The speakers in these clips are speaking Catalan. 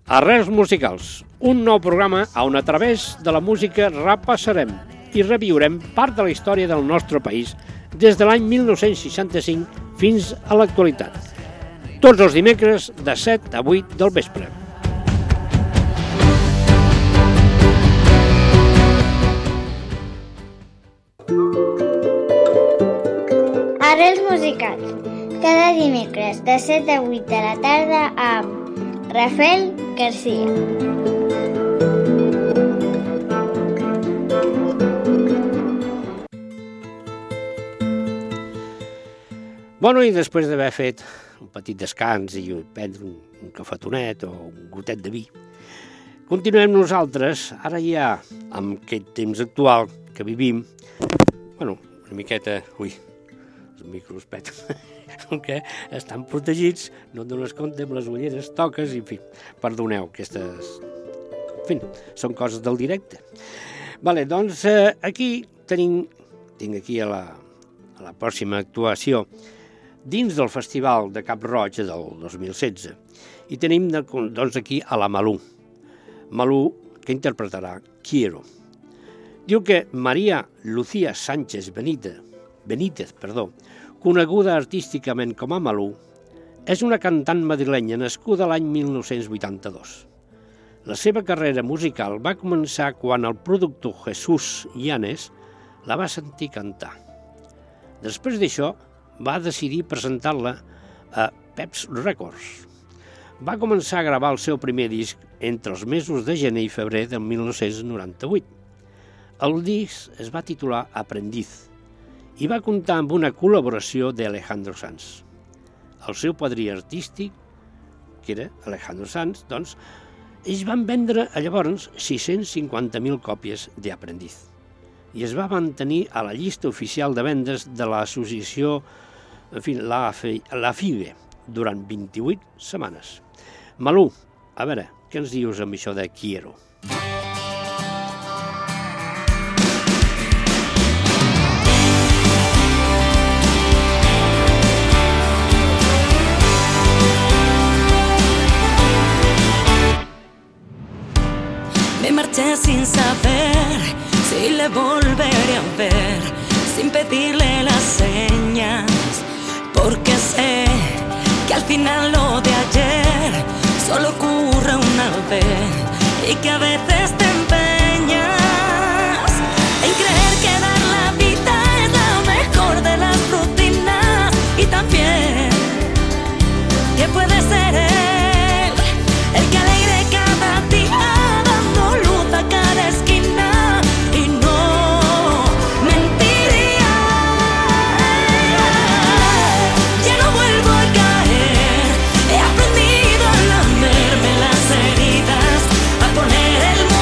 Arrels musicals, un nou programa on a través de la música repassarem i reviurem part de la història del nostre país des de l'any 1965 fins a l'actualitat. Tots els dimecres de 7 a 8 del vespre. Arrels musicals, cada dimecres de 7 a 8 de la tarda amb Rafael García. Bueno, i després d'haver fet un petit descans i prendre un cafetonet o un gotet de vi, continuem nosaltres, ara ja amb aquest temps actual que vivim, bueno, una miqueta, els micros peten, que estan protegits, no et dones compte amb les ulleres, toques, i en fi, perdoneu aquestes... En fi, són coses del directe. Vale, doncs aquí tinc aquí a la pròxima actuació dins del Festival de Cap-roig del 2016 i tenim doncs aquí a la Malú. Malú que interpretarà Quiero. Diu que María Lucía Sánchez Benítez, coneguda artísticament com a Malú, és una cantant madrilenya nascuda l'any 1982. La seva carrera musical va començar quan el productor Jesús Llanes la va sentir cantar. Després d'això, va decidir presentar-la a Peps Records. Va començar a gravar el seu primer disc entre els mesos de gener i febrer del 1998. El disc es va titular Aprendiz i va comptar amb una col·laboració d'Alejandro Sanz. El seu padrí artístic, que era Alejandro Sanz, doncs, ells van vendre llavors 650.000 còpies d'Aprendiz i es va mantenir a la llista oficial de vendes de l'associació la FIBE durant 28 setmanes. Malú, a veure, què ens dius amb això de Quiero? Me marché sin saber si le volveré a ver, sin pedirle las señas, porque sé que al final lo de ayer solo ocurre una vez y que a veces te empeñas en creer que dar la vida es la mejor de las rutinas y también que puede ser él el que alegre cada día dando luz a cada esquina y no mentiría. Ya no vuelvo a caer, he aprendido a lamerme las heridas, a poner el mundo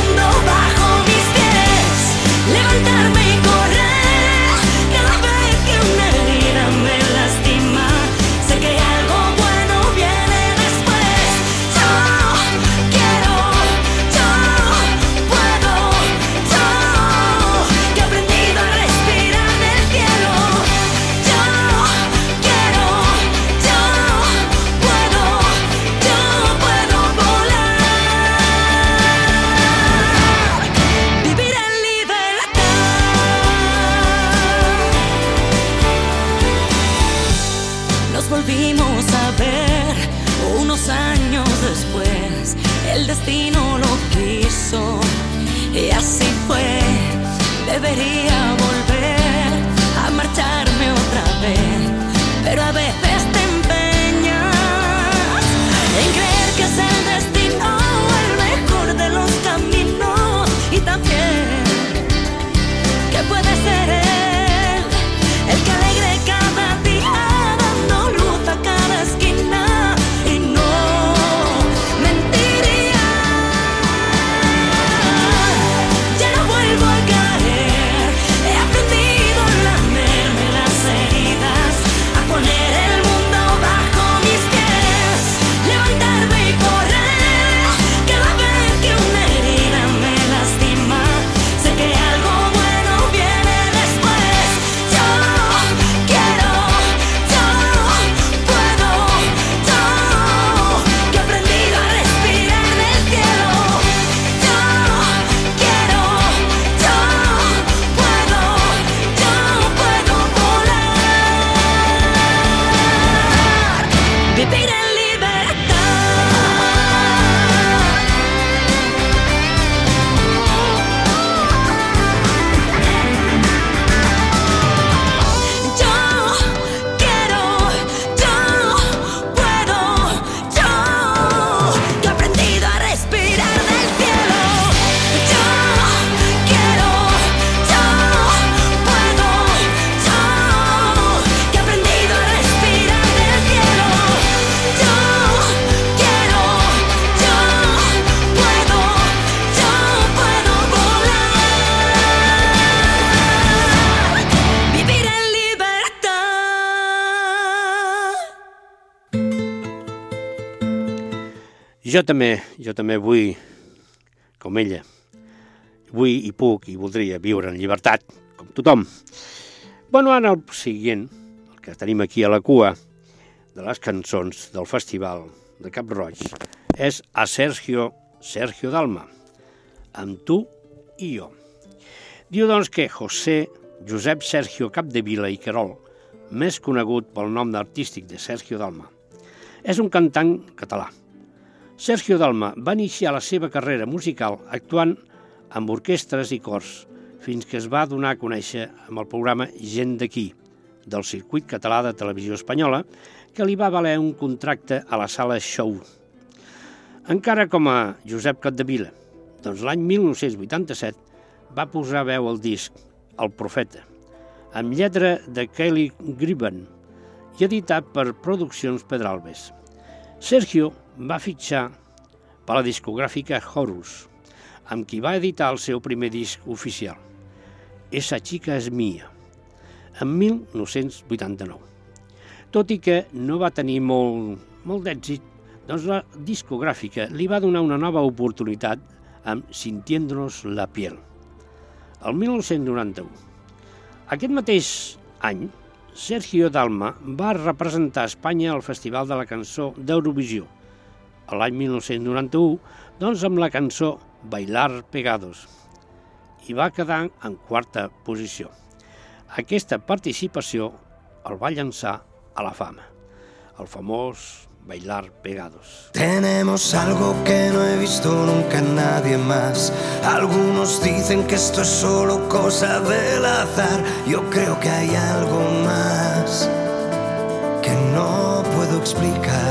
Jo també vull, com ella, vull i puc i voldria viure en llibertat, com tothom. Bueno, ara el següent, el que tenim aquí a la cua de les cançons del Festival de Cap-roig, és a Sergio Dalma, amb Tu i jo. Diu, doncs, que José Josep Sergio Capdevila i Querol, més conegut pel nom artístic de Sergio Dalma, és un cantant català. Sergio Dalma va iniciar la seva carrera musical actuant amb orquestres i cors, fins que es va donar a conèixer amb el programa Gent d'aquí, del circuit català de televisió espanyola, que li va valer un contracte a la sala Show. Encara com a Josep Capdevila, doncs l'any 1987 va posar veu al disc El Profeta, amb lletra de Kelly Griban i editat per Produccions Pedralbes. Sergio va fitxar per la discogràfica Horus, amb qui va editar el seu primer disc oficial, Esa chica es mía, en 1989. Tot i que no va tenir molt d'èxit, doncs la discogràfica li va donar una nova oportunitat amb Sintiéndonos la piel, el 1991. Aquest mateix any, Sergio Dalma va representar Espanya al Festival de la Cançó d'Eurovisió, l'any 1991, doncs amb la cançó Bailar Pegados, i va quedar en quarta posició. Aquesta participació el va llançar a la fama, el famós Bailar Pegados. Tenemos algo que no he visto nunca en nadie más. Algunos dicen que esto es solo cosa del azar. Yo creo que hay algo más que no puedo explicar.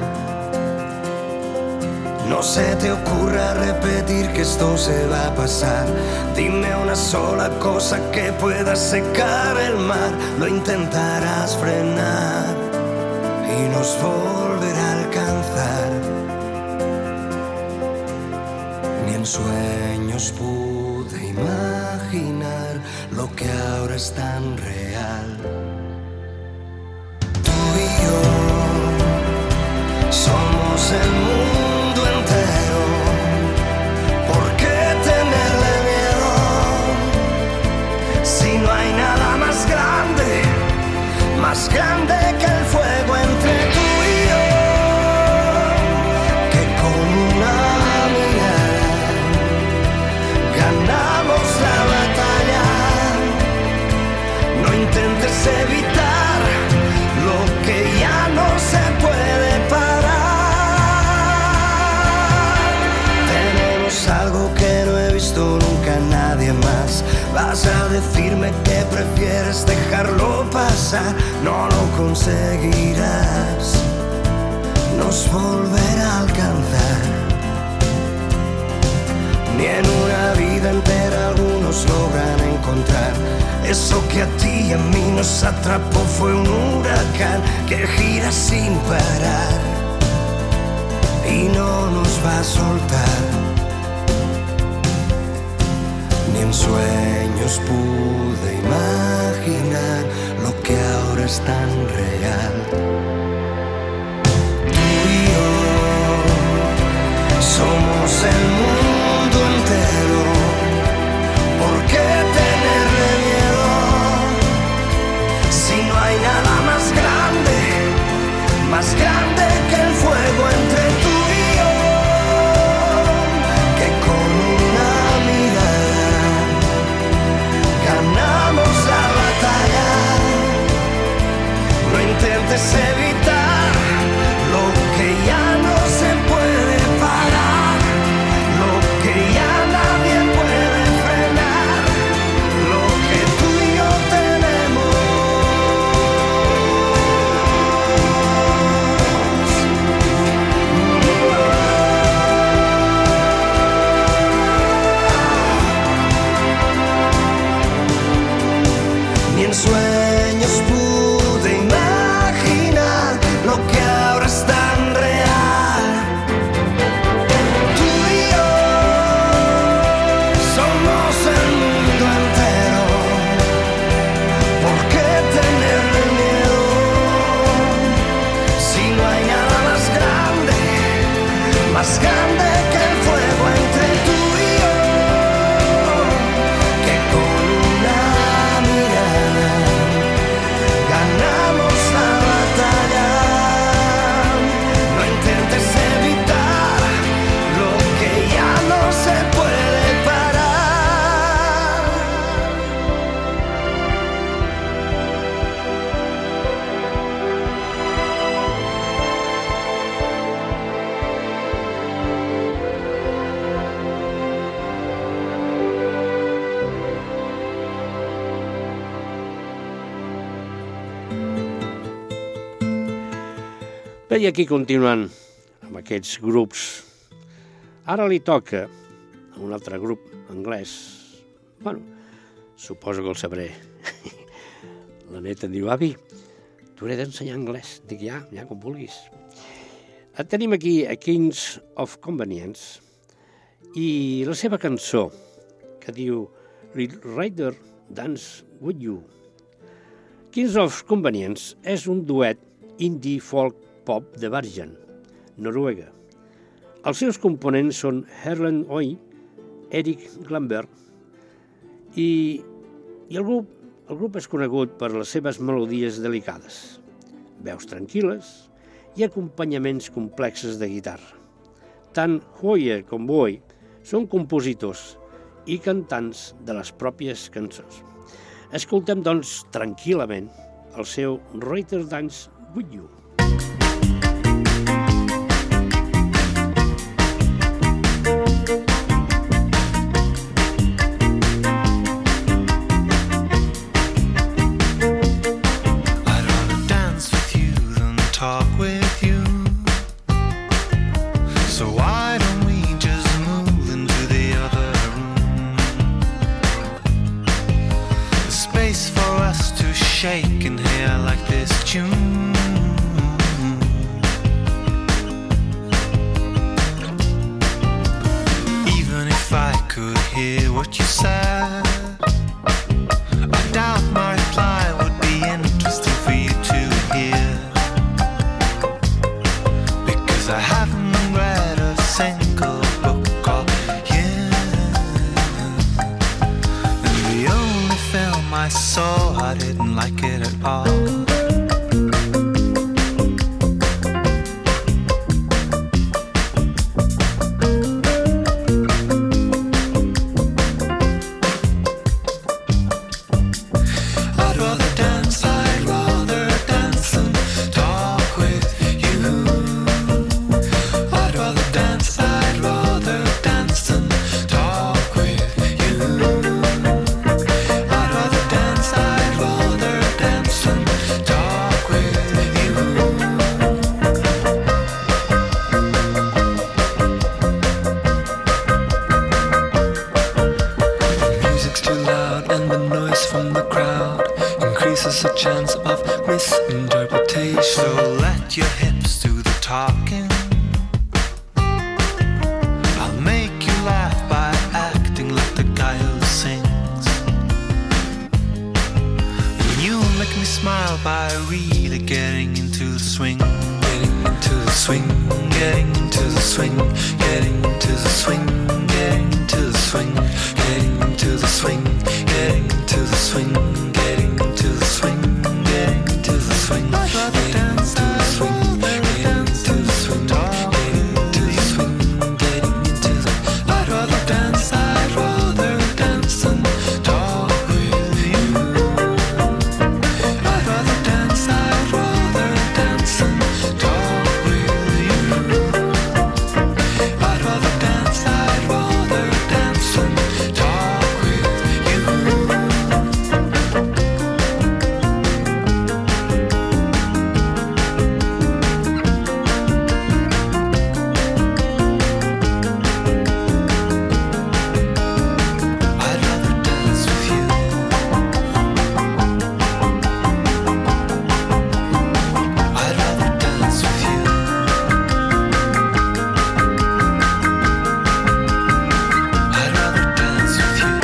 No se te ocurra repetir que esto se va a pasar. Dime una sola cosa que pueda secar el mar. Lo intentarás frenar y nos volverá a alcanzar. Ni en sueños pude imaginar lo que ahora es tan real. Tú y yo somos el mundo entero. ¿Por qué tenerle miedo? Si no hay nada más grande que el fuego entre tú y yo, que con una mirada ganamos la batalla. No intentes evitar lo que ya no se puede parar. Tenemos algo que no he visto nunca en nadie más. Vas a decirme que prefieres dejarlo pasar. No lo conseguirás, nos volverá a alcanzar. Ni en una vida entera algunos logran encontrar. Eso que a ti y a mí nos atrapó fue un huracán que gira sin parar y no nos va a soltar. Ni en sueños pude imaginar lo que ahora es tan real. Tú y yo somos el mundo entero. ¿Por qué tenerle miedo? Si no hay nada más grande que el fuego entre tú y yo, que con una mirada ganamos la batalla. No intentes evitar lo que ya Bé, i aquí continuant amb aquests grups. Ara li toca a un altre grup anglès. Bueno, suposo que el sabré. La neta em diu, avi, t'hauré d'ensenyar anglès. Dic, ja, com vulguis. Tenim aquí a Kings of Convenience i la seva cançó, que diu Little Rider Dance With You. Kings of Convenience és un duet indie folk pop de Bergen, Noruega. Els seus components són Erlend Øy, Erik Glamberg i el grup és conegut per les seves melodies delicades, veus tranquil·les i acompanyaments complexes de guitarra. Tant Høyer com Øy són compositors i cantants de les pròpies cançons. Escoltem, doncs, tranquil·lament el seu Rider Dance With You. Shake and hear like this tune. Even if I could hear what you said, I doubt my reply would be interesting for you to hear, because I haven't read a single book all year, and the only film I saw, I didn't like it at all. A chance of misinterpretation. So let your hips do the talking. I'll make you laugh by acting like the guy who sings, and you'll make me smile by really getting into the swing. Getting into the swing. Getting into the swing. Getting into the swing. Getting into the swing. Getting into the swing. Getting into the swing. Getting into the swing. Getting into the swing. Getting into the swing. Getting into the swing. Getting into the swing. Getting into the. I'd rather dance. I'd rather dance and talk with you. I'd rather dance. I'd rather dance and talk with you. I'd rather dance. I'd rather dance and talk with you. I'd rather dance with you. I'd rather dance with you. I'd rather dance with you.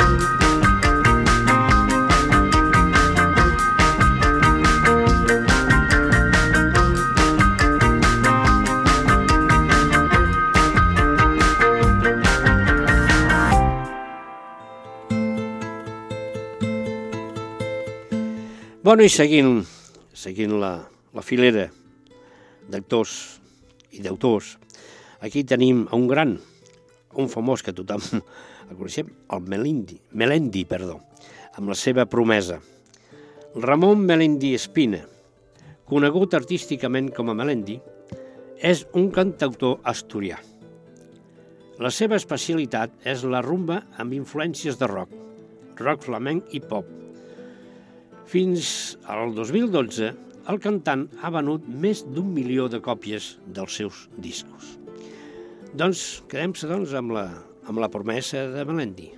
Bueno, i seguint la filera d'actors i d'autors, aquí tenim a un famós que tothom el coneixem, el Melendi, amb la seva promesa. Ramon Melendi Espina, conegut artísticament com a Melendi, és un cantautor asturià. La seva especialitat és la rumba amb influències de rock flamenc i pop. Fins al 2012 el cantant ha venut més d'1 milió de còpies dels seus discos. Doncs quedem-se amb la promesa de Melendi.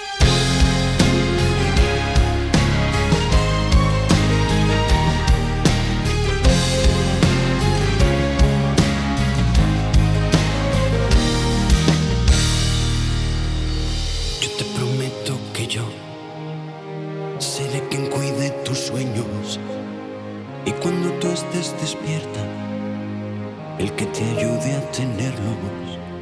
Yo te prometo que yo seré quien cuide tus sueños y cuando tú estés despierta, el que te ayude a tenerlos.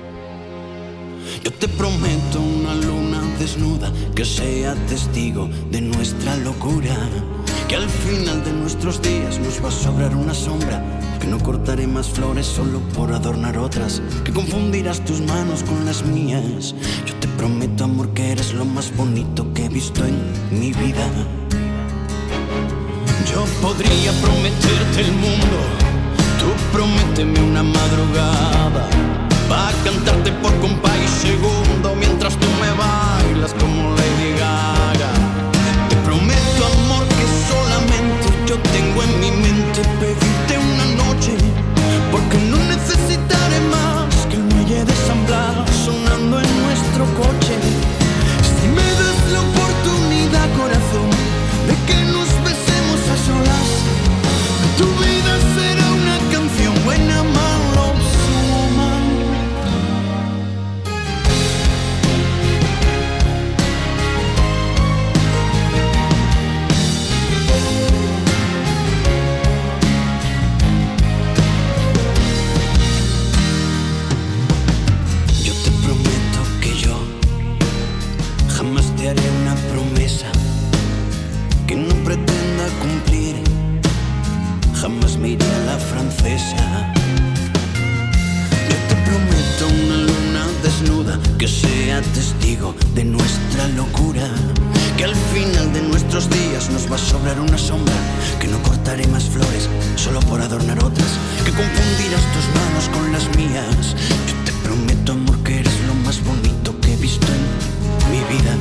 Yo te prometo una luna desnuda que sea testigo de nuestra locura, que al final de nuestros días nos va a sobrar una sombra, que no cortaré más flores solo por adornar otras, que confundirás tus manos con las mías. Yo te prometo, amor, que eres lo más bonito que he visto en mi vida. Yo podría prometerte el mundo, tú prométeme una madrugada, pa' cantarte por compás y segundo mientras tú me bailas como Lady Gaga. Te prometo, amor, que solamente yo tengo en mi mente pedirte una noche, porque no necesitaré más que el muelle de San Blas sonando en nuestro coche. Si me das la oportunidad, corazón, de que nos besemos a solas, tu vida será una canción buena, malo, woman. Yo te prometo que yo jamás te haré una promesa que no pretenda cumplir. Jamás me iré a la francesa. Yo te prometo una luna desnuda que sea testigo de nuestra locura, que al final de nuestros días nos va a sobrar una sombra, que no cortaré más flores solo por adornar otras, que confundirás tus manos con las mías. Yo te prometo, amor, que eres lo más bonito que he visto en mi vida.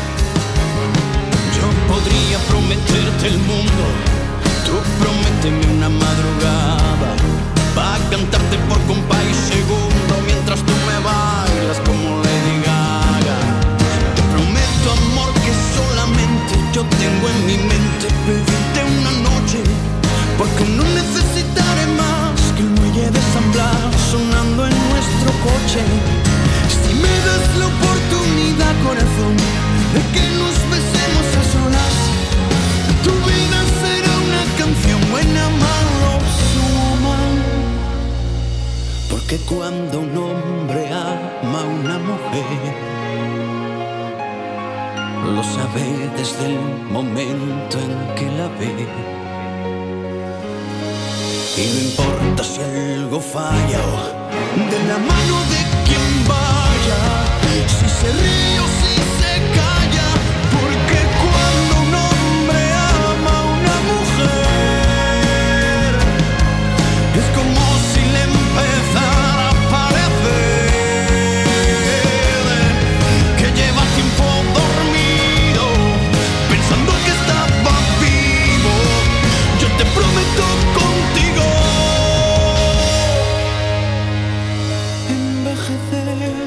Yo podría prometerte el mundo, tú prométeme una madrugada, pa' cantarte por compás y segundo mientras tú me bailas como Lady Gaga. Te prometo, amor, que solamente yo tengo en mi mente pedirte una noche, porque no necesitaré más que el muelle de San Blas sonando en nuestro coche. Si me das la oportunidad, corazón, de que nos besemos a solas, tu vida será una canción buena, malo, woman. Porque cuando un hombre ama a una mujer, lo sabe desde el momento en que la ve. Y no importa si algo falla o de la mano de quien vaya, si se ríe o si se calla, porque cuando un hombre ama a una mujer, es como si le empezara a parecer que lleva tiempo dormido, pensando que estaba vivo. Yo te prometo contigo envejecer.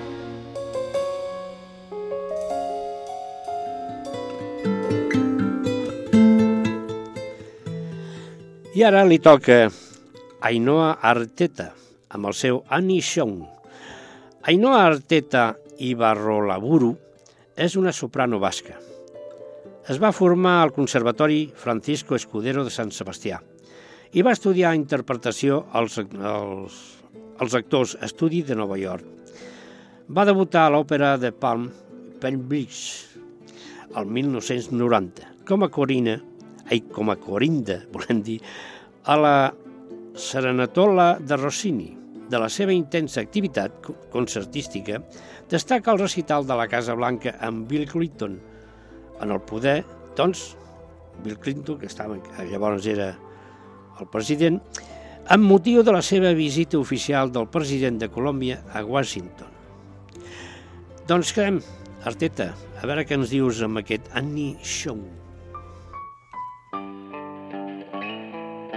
I ara li toca Ainhoa Arteta, amb el seu Anishong. Ainhoa Arteta Ibarrolaburu és una soprano basca. Es va formar al Conservatori Francisco Escudero de Sant Sebastià i va estudiar interpretació als Actors Estudi de Nova York. Va debutar a l'òpera de Palm Pembridge el 1990 com a Corinda, volem dir, a la Serenatola de Rossini. De la seva intensa activitat concertística destaca el recital de la Casa Blanca amb Bill Clinton. En el poder, doncs, Bill Clinton, que llavors era el president, amb motiu de la seva visita oficial del president de Colòmbia a Washington. Doncs quedem, Arteta, a veure què ens dius amb aquest Annie Show.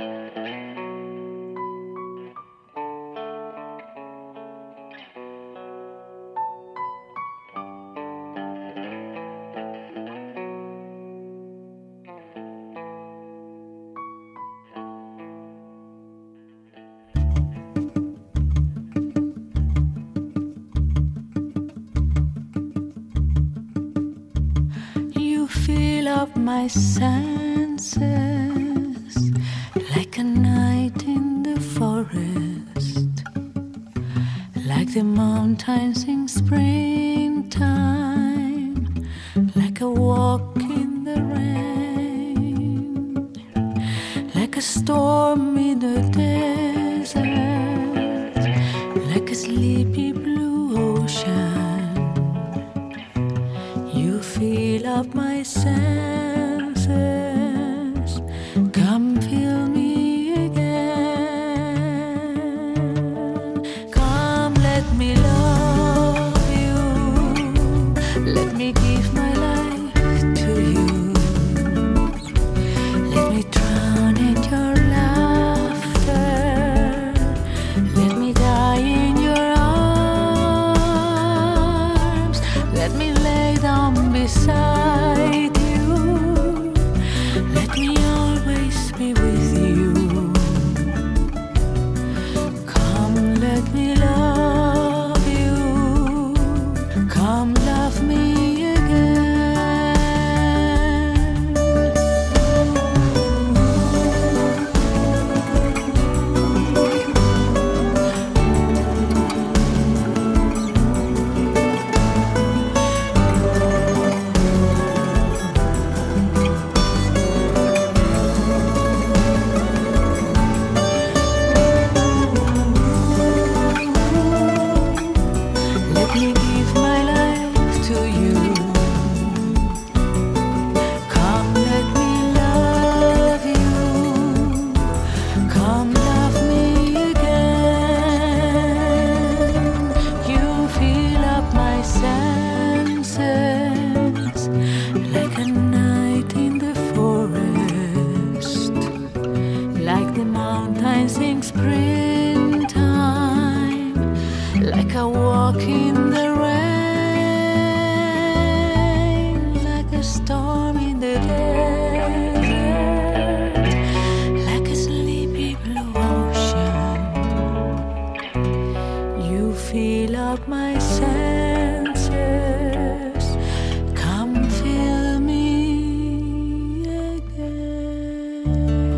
my senses, like a night in the forest, like the mountains in springtime, like a walk in the rain, like a storm in the desert, like a sleepy blue ocean. You fill up my senses, come fill me again. Come, let me love you, let me give my life to you. Let me drown in your laughter, let me die in your arms, let me lay down beside you, let me always be with you. Come, let me love you, come love me again. Let me give my life to you. Come, let me love you. Come, love me again. You fill up my senses, like a night in the forest, like the mountains in springtime, like a walk in the rain, like a storm in the desert, like a sleepy blue ocean. You fill up my senses, come fill me again.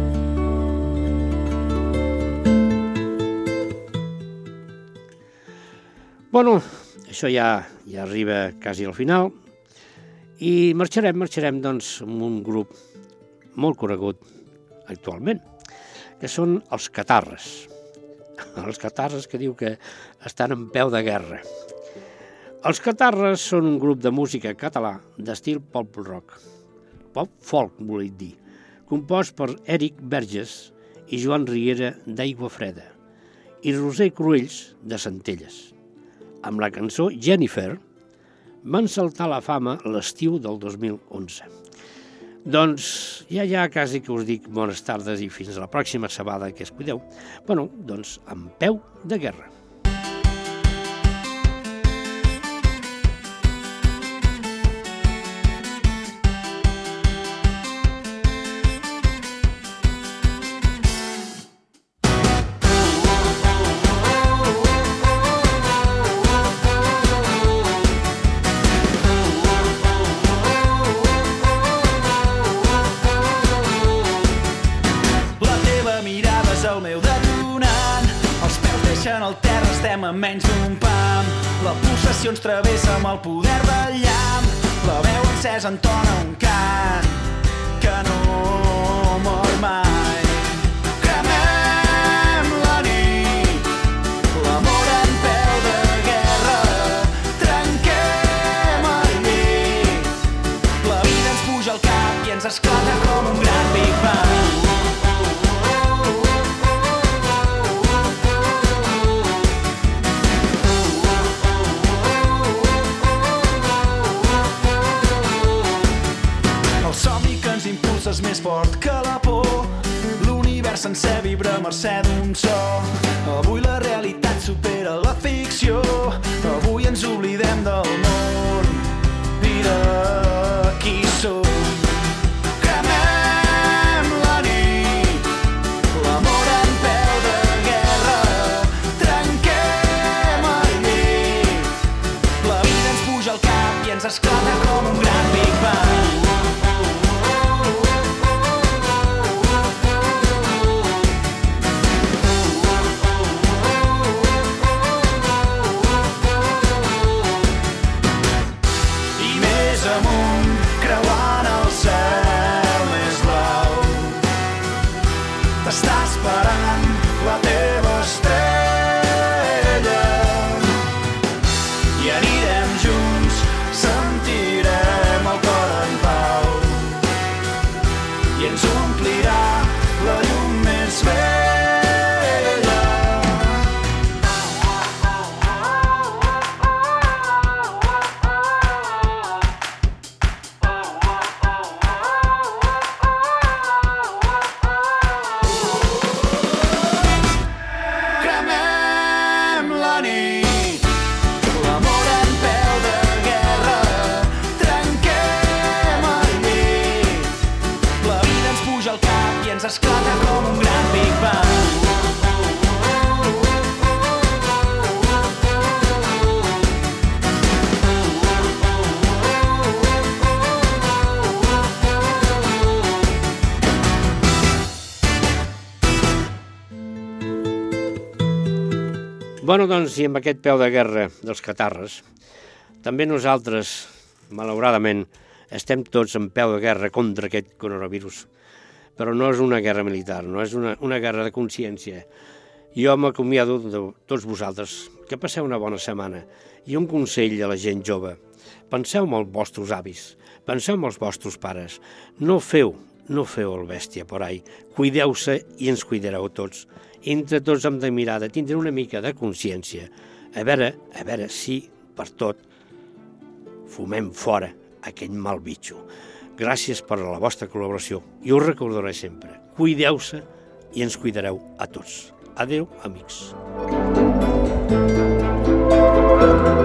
Bueno, això ja arriba quasi al final i marxarem doncs amb un grup molt conegut actualment, que són els Catarres. Els Catarres, que diu que estan en peu de guerra. Els Catarres són un grup de música català d'estil pop rock, pop folk, volia dir, compost per Eric Verges i Joan Riera d'Aigua Freda i Roser Cruells de Centelles. Amb la cançó Jennifer van saltar a la fama l'estiu del 2011. Doncs ja quasi que us dic bones tardes i fins a la pròxima sabada que es cuideu. Bueno, doncs amb peu de guerra. A menys d'un pam, la pulsació ens travessa amb el poder del llamp, la veu encesa entona un cant que no mor mai. Cremem la nit, l'amor en peu de guerra, trenquem el llit, la vida ens puja al cap i ens esclata com un gran Big Bang. És més fort que la por, l'univers sencer vibra a mercè d'un so. Avui la realitat supera la ficció, avui ens oblidem del món i de qui som. Cremem la nit, l'amor en peu de guerra, trenquem el llit, la vida ens puja al cap i ens esclata com un gran Big Bang. Bueno, doncs, i amb aquest peu de guerra dels catarres, també nosaltres, malauradament, estem tots en peu de guerra contra aquest coronavirus. Però no és una guerra militar, no és una guerra de consciència. Jo m'acomiado de tots vosaltres, que passeu una bona setmana. I un consell a la gent jove: penseu en els vostres avis, penseu en els vostres pares. No feu el bèstia por ahí. Cuideu-se i ens cuidareu tots. Entre tots hem de mirar de tindre una mica de consciència. A veure si, per tot, fumem fora aquest mal bitxo. Gràcies per la vostra col·laboració i us recordaré sempre. Cuideu-se i ens cuidareu a tots. Adéu, amics.